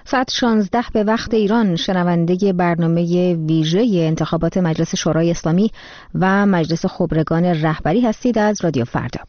ساعت 16 به وقت ایران شنونده برنامه ویژه انتخابات مجلس شورای اسلامی و مجلس خبرگان رهبری هستید از رادیو فردا.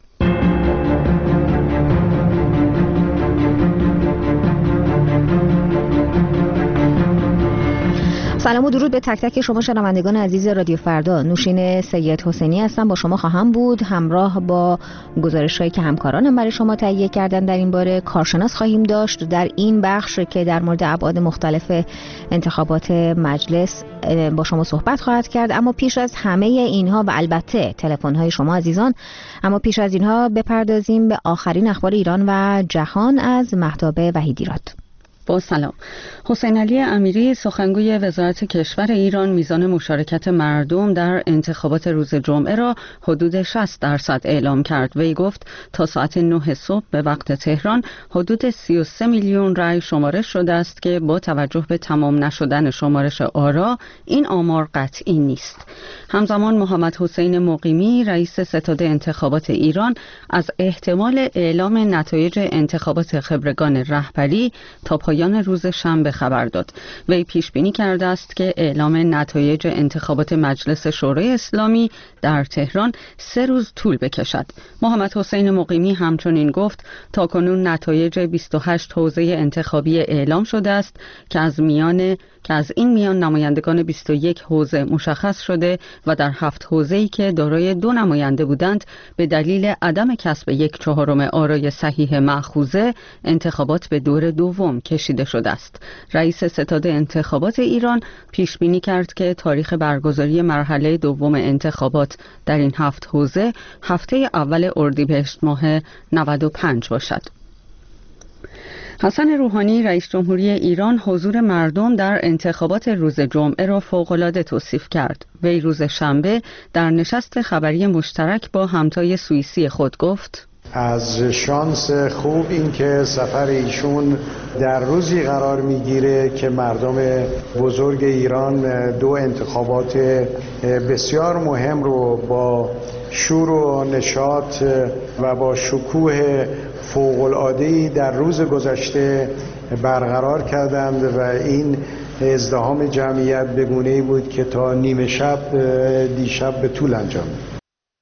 سلام و درود به تک تک شما شنوندگان عزیز رادیو فردا. نوشین سید حسینی هستم، با شما خواهم بود. همراه با گزارش‌هایی که همکارانم برای شما تهیه کردن در این باره کارشناس خواهیم داشت در این بخش که در مورد ابعاد مختلف انتخابات مجلس با شما صحبت خواهد کرد. اما پیش از همه اینها و البته تلفن‌های شما عزیزان، اما پیش از اینها بپردازیم به آخرین اخبار ایران و جهان از مهتاب وحیدیراد. با سلام. حسین علی امیری سخنگوی وزارت کشور ایران میزان مشارکت مردم در انتخابات روز جمعه را حدود 60% اعلام کرد. وی گفت تا ساعت 9 صبح به وقت تهران حدود 33 میلیون رای شمارش شده است که با توجه به تمام نشدن شمارش آرا این آمار قطعی نیست. همزمان محمد حسین مقیمی رئیس ستاد انتخابات ایران از احتمال اعلام نتایج انتخابات خبرگان رهبری تا پایان روز شنبه خبر داد. وی پیش بینی کرده است که اعلام نتایج انتخابات مجلس شورای اسلامی در تهران 3 روز طول بکشد. محمد حسین مقیمی همچنین گفت تاکنون نتایج 28 حوزه انتخابی اعلام شده است که از این میان نمایندگان 21 حوزه مشخص شده و در 7 حوزه‌ای که دارای 2 نماینده بودند به دلیل عدم کسب 1/4 آرای صحیح مأخوذه انتخابات به دور دوم کشیده شده است. رئیس ستاد انتخابات ایران پیش بینی کرد که تاریخ برگزاری مرحله دوم انتخابات در این 7 حوزه هفته اول اردیبهشت ماه 95 باشد. حسن روحانی رئیس جمهوری ایران حضور مردم در انتخابات روز جمعه را فوق‌العاده توصیف کرد. وی روز شنبه در نشست خبری مشترک با همتای سوئیسی خود گفت: از شانس خوب این که سفر ایشون در روزی قرار میگیره که مردم بزرگ ایران 2 انتخابات بسیار مهم رو با شور و نشاط و با شکوه فوق‌العاده‌ای در روز گذشته برقرار کردند و این ازدحام جمعیت به گونه‌ای بود که تا نیمه شب دیشب به طول انجام داد.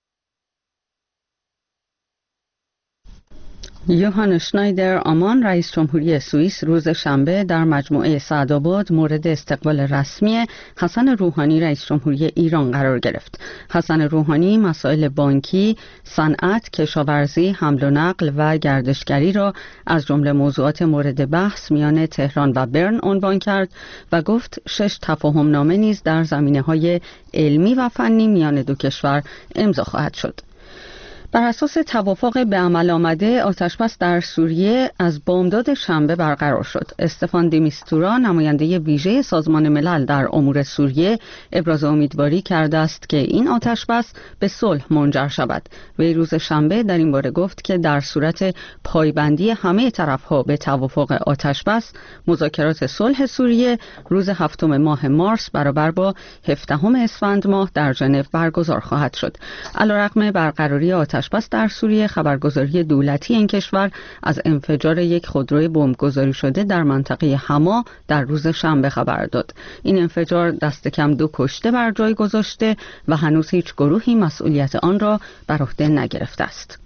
یوهان شنایدر آمان رئیس جمهوری سوئیس روز شنبه در مجموعه سعدآباد مورد استقبال رسمی حسن روحانی رئیس جمهوری ایران قرار گرفت. حسن روحانی مسائل بانکی، صنعت، کشاورزی، حمل و نقل و گردشگری را از جمله موضوعات مورد بحث میان تهران و برن عنوان کرد و گفت 6 تفاهم‌نامه نیز در زمینه‌های علمی و فنی میان دو کشور امضا خواهد شد. بر اساس توافق به عمل آمده آتشبس در سوریه از بامداد شنبه برقرار شد. استفان دی میستورا نماینده ویژه سازمان ملل در امور سوریه ابراز امیدواری کرده است که این آتشبس به صلح منجر شود. وی روز شنبه در این باره گفت که در صورت پایبندی همه طرف‌ها به توافق آتشبس مذاکرات صلح سوریه روز 7 ماه مارس برابر با 17 اسفند ماه در ژنو برگزار خواهد شد. علیرغم برقراری آتشبس در سوریه خبرگزاری دولتی این کشور از انفجار یک خودروی بمبگذاری شده در منطقه حما در روز شنبه خبر داد. این انفجار دست کم 2 کشته بر جای گذاشته و هنوز هیچ گروهی مسئولیت آن را بر عهده نگرفته است.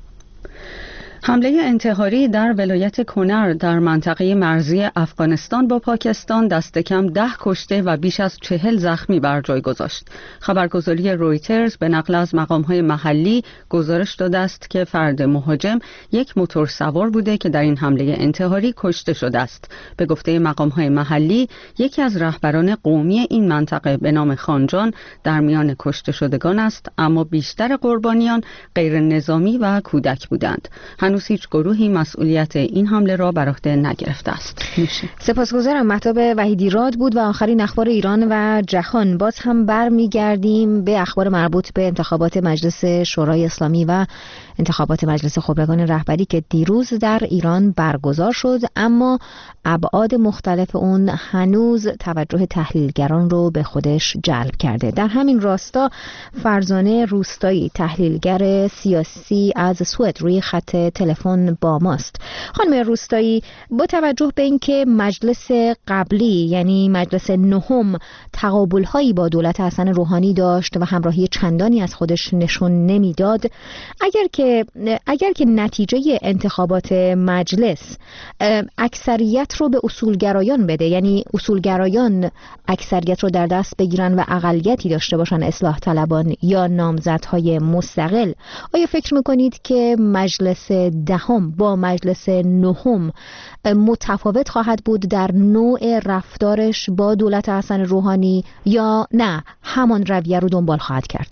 حمله انتحاری در ولایت کنر در منطقه مرزی افغانستان با پاکستان دست کم 10 کشته و بیش از 40 زخمی بر جای گذاشت. خبرگزاری رویترز به نقل از مقام‌های محلی گزارش داده است که فرد مهاجم یک موتور سوار بوده که در این حمله انتحاری کشته شده است. به گفته مقام‌های محلی یکی از رهبران قومی این منطقه به نام خانجان در میان کشته شدگان است، اما بیشتر قربانیان غیر نظامی و کودک بودند. هنوز هیچ گروهی مسئولیت این حمله را بر عهده نگرفته است. سپاسگزارم. مهتاب وحیدیراد بود و آخرین اخبار ایران و جهان. باز هم برمیگردیم به اخبار مربوط به انتخابات مجلس شورای اسلامی و انتخابات مجلس خبرگان رهبری که دیروز در ایران برگزار شد، اما ابعاد مختلف اون هنوز توجه تحلیلگران رو به خودش جلب کرده. در همین راستا فرزانه روستایی، تحلیلگر سیاسی از سوئد، روی خط تلفن با ماست. خانم روستایی، با توجه به اینکه مجلس قبلی یعنی مجلس نهم تقابل‌هایی با دولت حسن روحانی داشت و همراهی چندانی از خودش نشون نمیداد، اگر که نتیجه انتخابات مجلس اکثریت رو به اصولگرایان بده، یعنی اصولگرایان اکثریت رو در دست بگیرن و اقلیتی داشته باشن اصلاح طلبان یا نامزدهای مستقل، آیا فکر میکنید که مجلس دهم با مجلس نهم متفاوت خواهد بود در نوع رفتارش با دولت حسن روحانی یا نه همان رویه رو دنبال خواهد کرد؟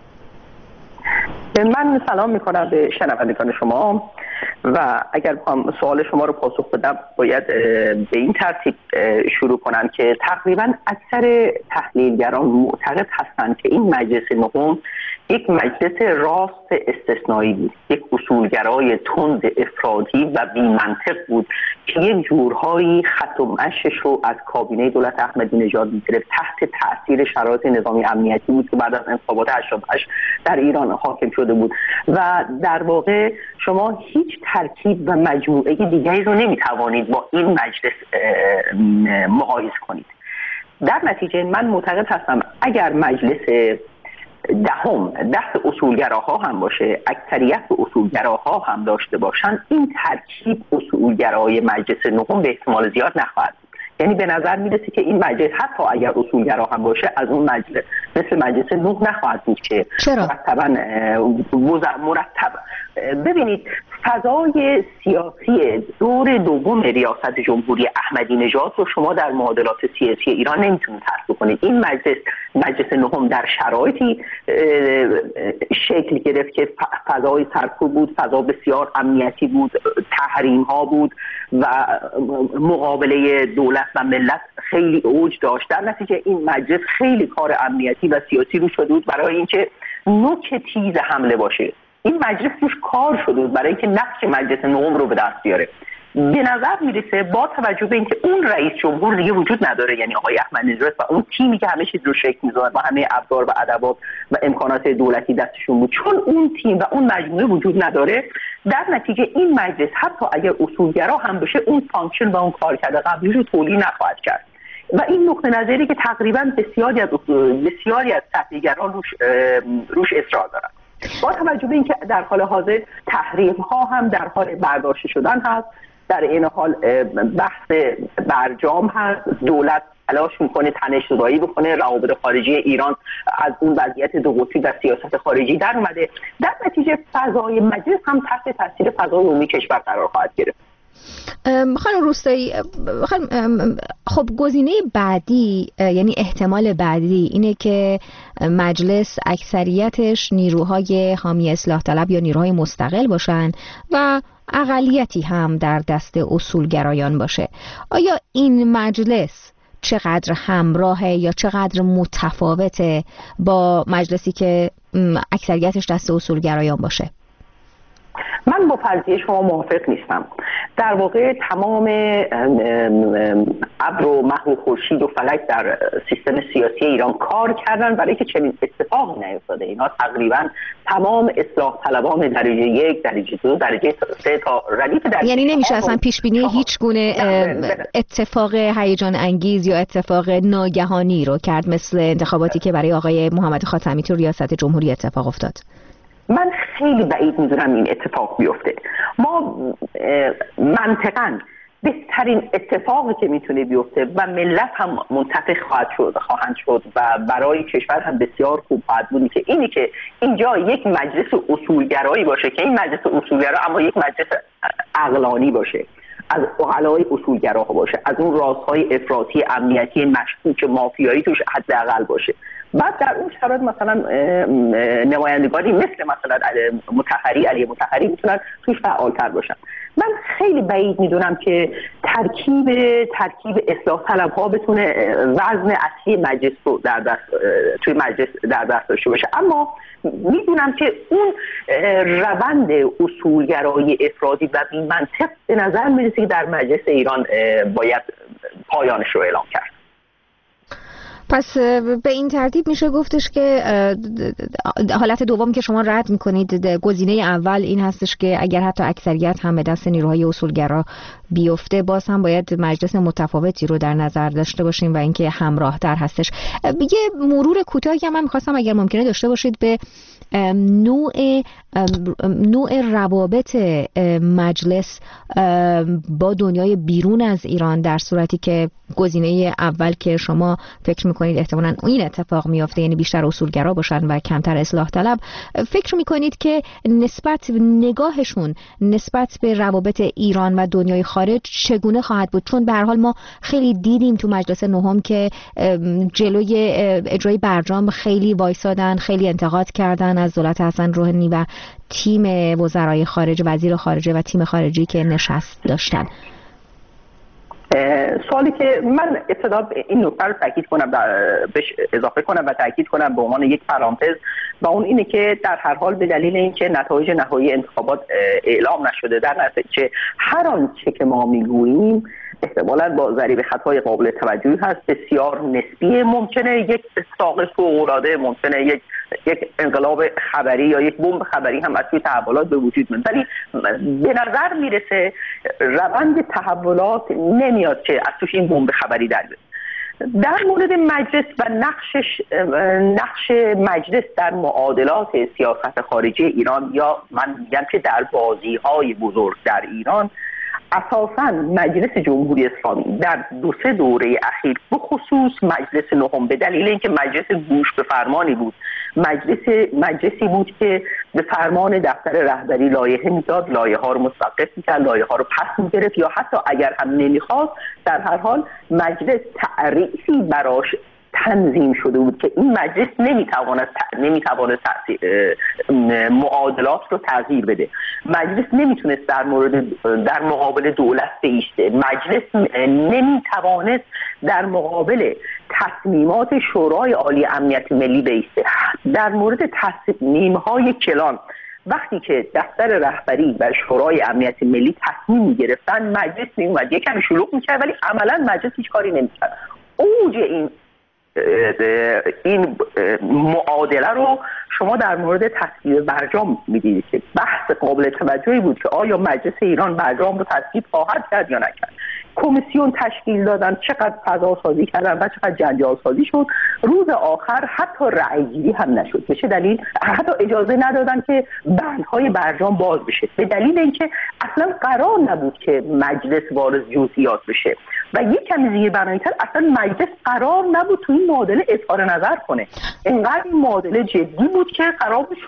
من سلام میکنم به شنوندگان شما و اگر بخوام سوال شما رو پاسخ بدم باید به این ترتیب شروع کنم که تقریبا اکثر تحلیلگران معتقد هستند که این مجلس نهم یک مجلس راست استثنایی بود، یک اصولگرای تند افرادی و بی‌منطق بود که یک جورهایی خط و مشیش رو از کابینه دولت احمدی نژاد می‌گرفت، تحت تاثیر شرایط نظامی امنیتی بود که بعد از انتخابات 88 در ایران حاکم شده بود و در واقع شما هیچ ترکیب و مجموعه دیگری رو نمی‌توانید با این مجلس مقایسه کنید. در نتیجه من معتقد هستم اگر مجلس دهم دست اصولگراها هم باشه، اکثریت به اصولگراها هم داشته باشن، این ترکیب اصولگرای مجلس نهم به احتمال زیاد نخواهد. یعنی به نظر میرسه که این مجلس حتی اگر اصولگرا هم باشه از اون مجلس مثل مجلس نه نخواهد بود که مرتب ببینید فضای سیاسی دور دوم ریاست جمهوری احمدی نژاد رو شما در معادلات سیاسی ایران نمیتونید حذف کنید. این مجلس نهم در شرایطی شکل گرفت که فضای سرکوب بود، فضا بسیار امنیتی بود، تحریم ها بود و مقابله دولت و ملت خیلی اوج داشت. در نتیجه این مجلس خیلی کار امنیتی و سیاسی رو شده بود برای اینکه نوک تیز حمله باشه. این مجلس روش کار شده بود برای اینکه نقش مجلس نهم رو به دست بیاره. به نظر میرسه با توجه به اینکه اون رئیس جمهور دیگه وجود نداره، یعنی آقای احمدی نژاد و اون تیمی که همه چیز رو شکل می‌ذاره با همه ابزار و ادوات و امکانات دولتی دستشون بود، چون اون تیم و اون مجموعه وجود نداره، در نتیجه این مجلس حتی اگر اصولگرا هم بشه اون فانکشن و اون کارکرد قبلی رو تولید نخواهد کرد و این نقطه نظری که تقریبا بسیاری از تحلیلگران روش اصرار دارن. با توجه به اینکه در حال حاضر تحریم ها هم در حال برداشته شدن هست، در این حال بحث برجام هست، دولت تلاش میکنه تنش‌زدایی بکنه، روابط خارجی ایران از اون وضعیت دو قطبی در سیاست خارجی در اومده، در نتیجه فضای مجلس هم تحت تاثیر فضای عمومی کشور قرار خواهد گرفت. خانم روستایی، خب گزینه بعدی یعنی احتمال بعدی اینه که مجلس اکثریتش نیروهای حامی اصلاح طلب یا نیروهای مستقل باشن و اقلیتی هم در دست اصولگرایان باشه. آیا این مجلس چقدر همراهه یا چقدر متفاوته با مجلسی که اکثریتش دست اصولگرایان باشه؟ من با فرضیه شما موافق نیستم. در واقع تمام ابر و مه و خورشید و فلک در سیستم سیاسی ایران کار کردن برای که چنین اتفاقی نیفتاده. اینا تقریبا تمام اصلاح طلبان درجه 1 درجه 2 درجه 3 تا ردیف درجه، یعنی نمیشه اصلا پیش بینی هیچ گونه اتفاق هیجان انگیز یا اتفاق ناگهانی رو کرد مثل انتخاباتی که برای آقای محمد خاتمی تو ریاست جمهوری اتفاق افتاد. من خیلی بعید میدونم این اتفاق بیفته. ما منطقاً بهترین اتفاقی که میتونه بیفته و ملت هم منتفع خواهند شد و برای کشور هم بسیار خوب خواهد بود که اینی که اینجا یک مجلس اصولگرایی باشه که این مجلس اصولگرا اما یک مجلس عقلانی باشه، از عقلای اصولگراها باشه، از اون رازهای افراطی امنیتی مشکوک مافیایی توش حداقل باشه. بعد در اون شرایط مثلا نمایندگانی مثل مثلا علی مطهری میتونن توش فعالتر باشن. من خیلی بعید میدونم که ترکیب اصلاح طلب ها بتونه وزن اصلی مجلس رو توی مجلس در دست داشته باشه، اما میدونم که اون روند اصولگرایی افرادی و بی‌منطق به نظر میرسه که در مجلس ایران باید پایانش رو اعلام کرد. پس به این ترتیب میشه گفتش که حالت دوم که شما رد میکنید، گزینه اول این هستش که اگر حتی اکثریت هم به دست نیروهای اصولگرا بیفته، باز هم باید مجلس متفاوتی رو در نظر داشته باشیم و اینکه همراه تر هستش. یه مرور کوتاهی هم من می‌خواستم اگر ممکنه داشته باشید به نوع روابط مجلس با دنیای بیرون از ایران، در صورتی که گزینه اول که شما فکر میکنید احتمالاً این اتفاق میافته، یعنی بیشتر اصولگرا باشن و کمتر اصلاح طلب، فکر میکنید که نگاهشون نسبت به روابط ایران و دنیای خارج چگونه خواهد بود؟ چون به هر حال ما خیلی دیدیم تو مجلس نهم که جلوی اجرای برجام خیلی وایسادن، خیلی انتقاد کردن از دولت حسن روحانی و تیم وزرای خارجه، وزیر خارجه و تیم خارجی که نشست داشتن. سوالی که من ابتدا این نکته رو تاکید کنم، بهش اضافه کنم و تاکید کنم به عنوان یک پرانتز، و اون اینه که در هر حال به دلیل اینکه نتایج نهایی انتخابات اعلام نشده، در نتیجه هر آنچه که ما میگوییم احتمالاً با ضریب خطای قابل توجهی هست، بسیار نسبی، ممکنه یک اتفاق فوق‌العاده، ممکنه یک انقلاب خبری یا یک بمب خبری هم از توی تحولات به وجود میاد، ولی به نظر میرسه روند تحولات نمیاد که از توش این بمب خبری در بیاد. در مورد مجلس و نقش مجلس در معادلات سیاست خارجی ایران، یا من میگم که در بازی‌های بزرگ در ایران، اساساً مجلس جمهوری اسلامی در 2-3 دوره اخیر، به خصوص مجلس نهم، به دلیل اینکه مجلس گوش به فرمانی بود، مجلسی بود که به فرمان دفتر رهبری لایحه میداد، لایحه ها رو متوقف میکرد، لایحه ها رو پس میگرفت، یا حتی اگر هم نمیخواست، در هر حال مجلس تعریفی براش تنظیم شده بود که این مجلس نمیتوانست معادلات رو تغییر بده. مجلس نمیتونست در مقابل دولت بایسته. مجلس نمیتوانست در مقابل تصمیمات شورای عالی امنیت ملی بایسته. در مورد تصمیم‌های کلان، وقتی که دفتر رهبری و شورای امنیت ملی تصمیم می‌گرفتن، مجلس میومد یک کمی شلوغ می‌کرد، ولی عملاً مجلس هیچ کاری نمی‌کرد. اوج این معادله رو شما در مورد تصویب برجام می‌دیدید که بحث قابل توجهی بود که آیا مجلس ایران برجام رو تصویب خواهد کرد یا نکرد. کمیسیون تشکیل دادن، چقدر فضا سازی کردن و چقدر جنجال سازی شد. روز آخر حتی رأی‌گیری هم نشد. به چه دلیل؟ حتی اجازه ندادن که بندهای برجام باز بشه، به دلیل اینکه اصلا قرار نبود که مجلس وارد جزئیات بشه و یک کمی زیربنایی‌تر اصلا مجلس قرار نبود تو این معادله اظهار نظر کنه. اینقدر این معادله جدی بود که قرار بود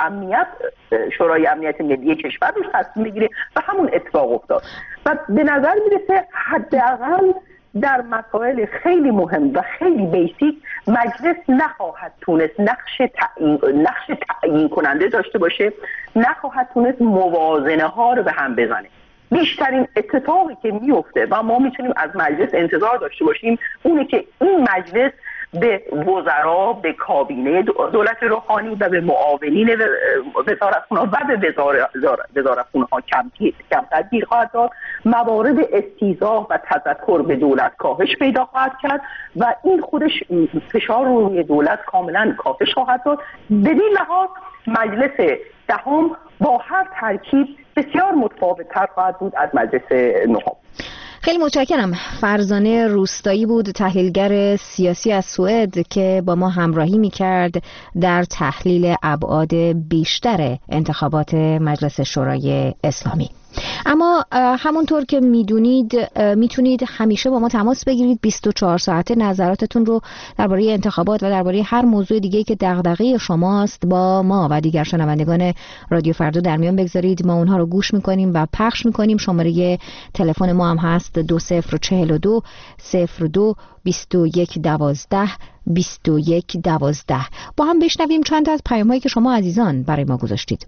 شورای امنیت ملی کشور روش تصمیم بگیره و همون اتفاق افتاد. و به نظر میرسه حداقل در مسائل خیلی مهم و خیلی بیسیک مجلس نخواهد تونست نقش تعیین کننده داشته باشه، نخواهد تونست موازنه ها رو به هم بزنه. بیشترین اتفاقی که میفته و ما میتونیم از مجلس انتظار داشته باشیم اونه که این مجلس به وزرا، به کابینه دولت روحانی و به معاونین وزارتخانه‌ها و به وزارتخانه‌ها کمتر گیر خواهد داد. موارد استیضاح و تذکر به دولت کاهش پیدا خواهد کرد و این خودش فشار روی دولت کاملا کاهش خواهد داد. بدین لحاظ مجلس دهم با هر ترکیب بسیار متفاوت‌تر خواهد بود از مجلس نهم. خیلی متشکرم. فرزانه روستایی بود، تحلیلگر سیاسی از سوئد که با ما همراهی می‌کرد در تحلیل ابعاد بیشتر انتخابات مجلس شورای اسلامی. اما همونطور که میدونید میتونید همیشه با ما تماس بگیرید. 24 ساعته نظراتتون رو درباره انتخابات و درباره هر موضوع دیگه‌ای که دغدغه شماست با ما و دیگر شنوندگان رادیو فردا در میان بگذارید. ما اونها رو گوش میکنیم و پخش میکنیم. شماره تلفن ما هم هست 2042 02 21 12 21 12. با هم بشنویم چند تا از پیام‌هایی که شما عزیزان برای ما گذاشتید.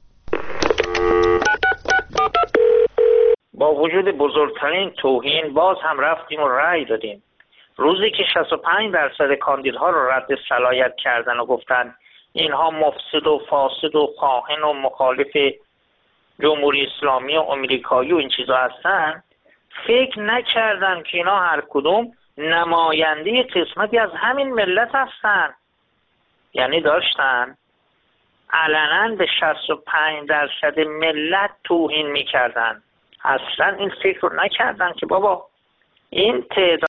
با وجود بزرگترین توهین باز هم رفتیم و رأی دادیم. روزی که 65% کاندیدها رو رد صلاحیت کردن و گفتن اینها مفسد و فاسد و خائن و مخالف جمهوری اسلامی و امریکایی و این چیزا هستن، فکر نکردن که اینا هر کدوم نماینده قسمتی از همین ملت هستن. یعنی داشتن علنا به 65% ملت توهین میکردن. اصلا این فکر رو نکردن که بابا این تعداد